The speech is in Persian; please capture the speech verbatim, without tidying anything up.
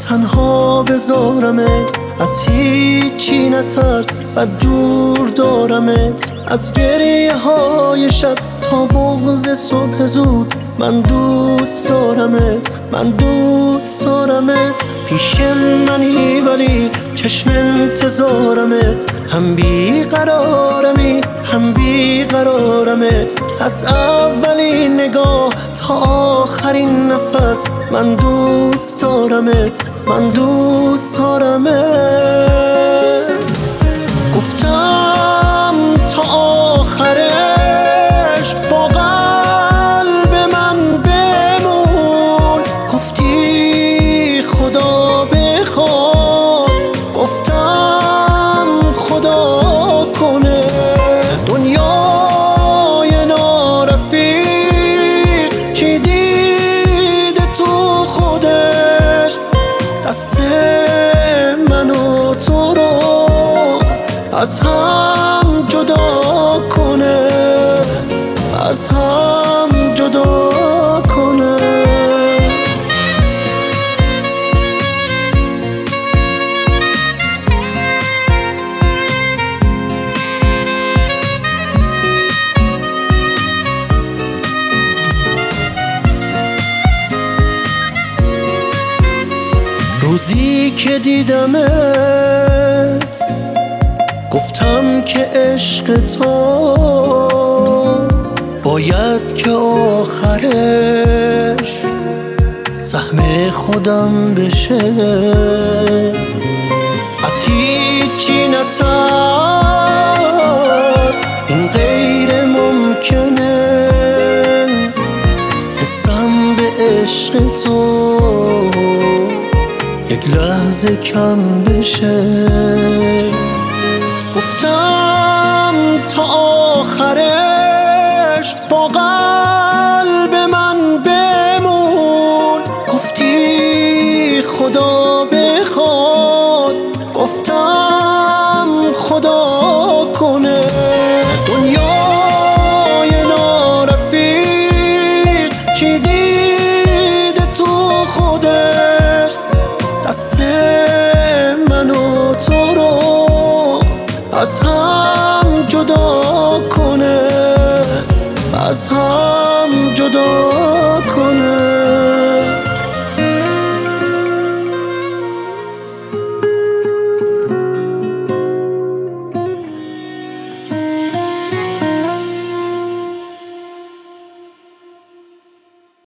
تنها بذارمت، از هیچی نترس و دور دارمت، از گریه های شب تا بغض صبح زود. من دوست دارمت، من دوست دارمت، پیش منی ولی چشم انتظارمت، هم بیقرارمی هم بیقرارمت، از اولین نگاه تا آخرین نفس. من دوست دارمت، من دوست دارمت. گفتم تا آخرش با قلب من بمون، گفتی خدا بخواد، گفتم خدا کنه. دنیای نارفیق کی دیده تو خودش، دست من و تو رو از هم جدا کنه، از هم جدا کنه. روزی که دیدمت گفتم که عشق تو باید که آخرش سهم خودم بشه، از هیچی نترس این غیر ممکنه، حسم به عشق تو یک لحظه کم بشه. گفتم تا آخرش با قلب من بمون، گفتی خدا بخواد، گفتم خدا کنه. دنیای نارفیق کی دیده تو خودش، دست من و تو رو از هم جدا کنه، از هم جدا کنه.